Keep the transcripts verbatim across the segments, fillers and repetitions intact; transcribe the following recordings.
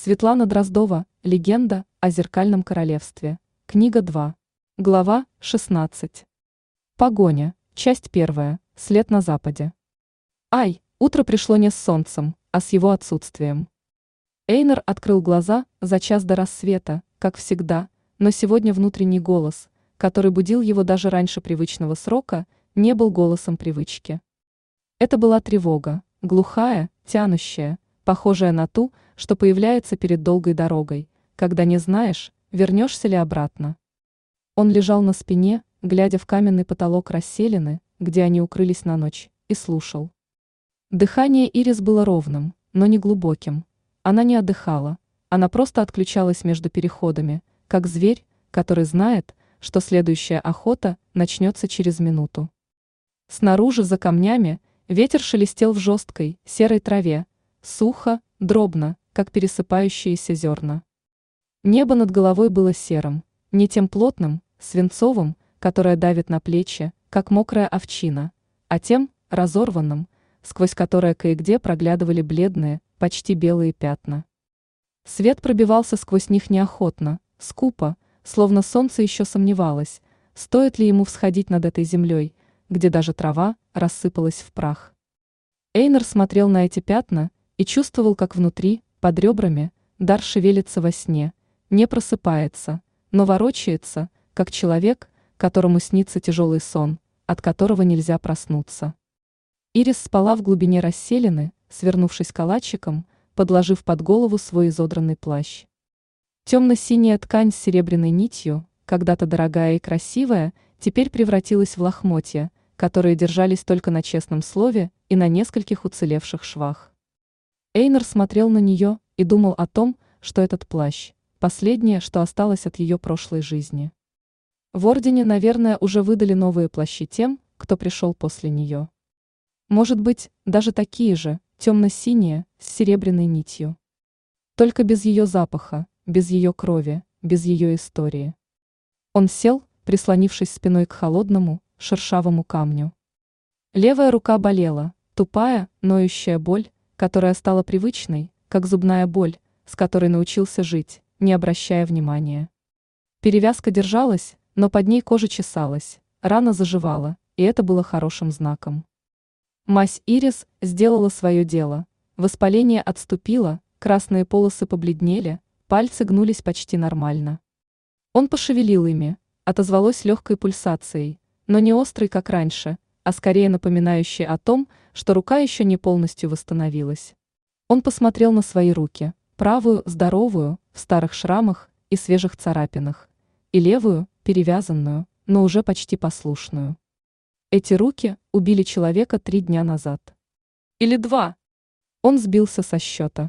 Светлана Дроздова. Легенда о зеркальном королевстве. Книга два. Глава шестнадцать. Погоня. Часть первая. След на западе. Ай, утро пришло не с солнцем, а с его отсутствием. Эйнар открыл глаза за час до рассвета, как всегда, но сегодня внутренний голос, который будил его даже раньше привычного срока, не был голосом привычки. Это была тревога, глухая, тянущая, похожая на ту, что появляется перед долгой дорогой, когда не знаешь, вернешься ли обратно. Он лежал на спине, глядя в каменный потолок расселины, где они укрылись на ночь, и слушал. Дыхание Ирис было ровным, но не глубоким. Она не отдыхала, она просто отключалась между переходами, как зверь, который знает, что следующая охота начнется через минуту. Снаружи, за камнями, ветер шелестел в жесткой, серой траве, сухо, дробно, как пересыпающиеся зерна. Небо над головой было серым, не тем плотным, свинцовым, которое давит на плечи, как мокрая овчина, а тем разорванным, сквозь которое кое-где проглядывали бледные, почти белые пятна. Свет пробивался сквозь них неохотно, скупо, словно солнце еще сомневалось, стоит ли ему всходить над этой землей, где даже трава рассыпалась в прах. Эйнар смотрел на эти пятна и чувствовал, как внутри, под ребрами, дар шевелится во сне, не просыпается, но ворочается, как человек, которому снится тяжелый сон, от которого нельзя проснуться. Ирис спала в глубине расселины, свернувшись калачиком, подложив под голову свой изодранный плащ. Темно-синяя ткань с серебряной нитью, когда-то дорогая и красивая, теперь превратилась в лохмотья, которые держались только на честном слове и на нескольких уцелевших швах. Эйнар смотрел на нее и думал о том, что этот плащ – последнее, что осталось от ее прошлой жизни. В Ордене, наверное, уже выдали новые плащи тем, кто пришел после нее. Может быть, даже такие же, темно-синие, с серебряной нитью. Только без ее запаха, без ее крови, без ее истории. Он сел, прислонившись спиной к холодному, шершавому камню. Левая рука болела, тупая, ноющая боль, которая стала привычной, как зубная боль, с которой научился жить, не обращая внимания. Перевязка держалась, но под ней кожа чесалась, рана заживала, и это было хорошим знаком. Мазь Ирис сделала свое дело, воспаление отступило, красные полосы побледнели, пальцы гнулись почти нормально. Он пошевелил ими, отозвалось легкой пульсацией, но не острой, как раньше, а скорее напоминающей о том, что рука еще не полностью восстановилась. Он посмотрел на свои руки, правую, здоровую, в старых шрамах и свежих царапинах, и левую, перевязанную, но уже почти послушную. Эти руки убили человека три дня назад. Или два. Он сбился со счета.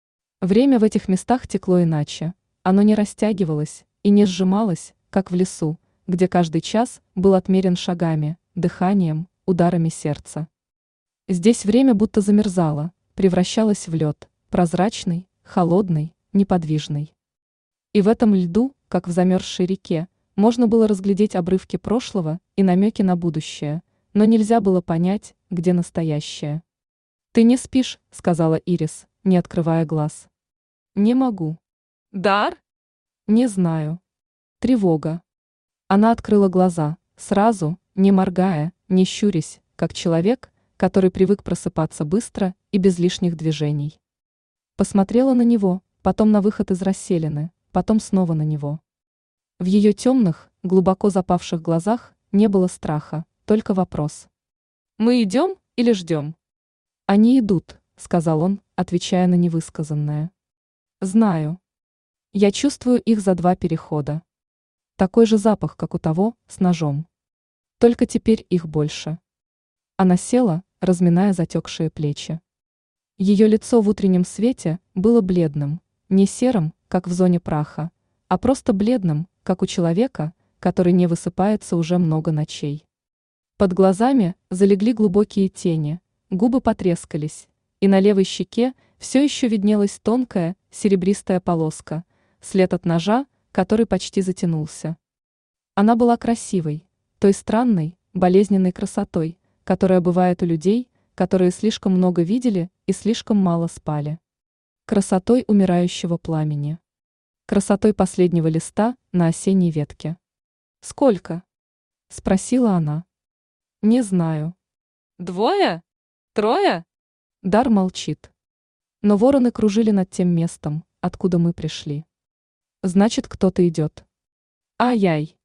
Время в этих местах текло иначе, оно не растягивалось и не сжималось, как в лесу, где каждый час был отмерен шагами, дыханием, ударами сердца. Здесь время будто замерзало, превращалось в лед, прозрачный, холодный, неподвижный. И в этом льду, как в замерзшей реке, можно было разглядеть обрывки прошлого и намеки на будущее, но нельзя было понять, где настоящее. «Ты не спишь», — сказала Ирис, не открывая глаз. «Не могу». «Дар?» «Не знаю». Тревога. Она открыла глаза, сразу, не моргая, не щурясь, как человек, который привык просыпаться быстро и без лишних движений. Посмотрела на него, потом на выход из расселины, потом снова на него. В ее темных, глубоко запавших глазах не было страха, только вопрос. «Мы идем или ждем?» «Они идут», — сказал он, отвечая на невысказанное. «Знаю. Я чувствую их за два перехода. Такой же запах, как у того, с ножом. Только теперь их больше». Она села, разминая затекшие плечи. Ее лицо в утреннем свете было бледным, не серым, как в зоне праха, а просто бледным, как у человека, который не высыпается уже много ночей. Под глазами залегли глубокие тени, губы потрескались, и на левой щеке все еще виднелась тонкая, серебристая полоска, след от ножа, который почти затянулся. Она была красивой, той странной, болезненной красотой, которая бывает у людей, которые слишком много видели и слишком мало спали. Красотой умирающего пламени. Красотой последнего листа на осенней ветке. Сколько? Спросила она. Не знаю. Двое? Трое? Дар молчит. Но вороны кружили над тем местом, откуда мы пришли. Значит, кто-то идет. Ай-яй.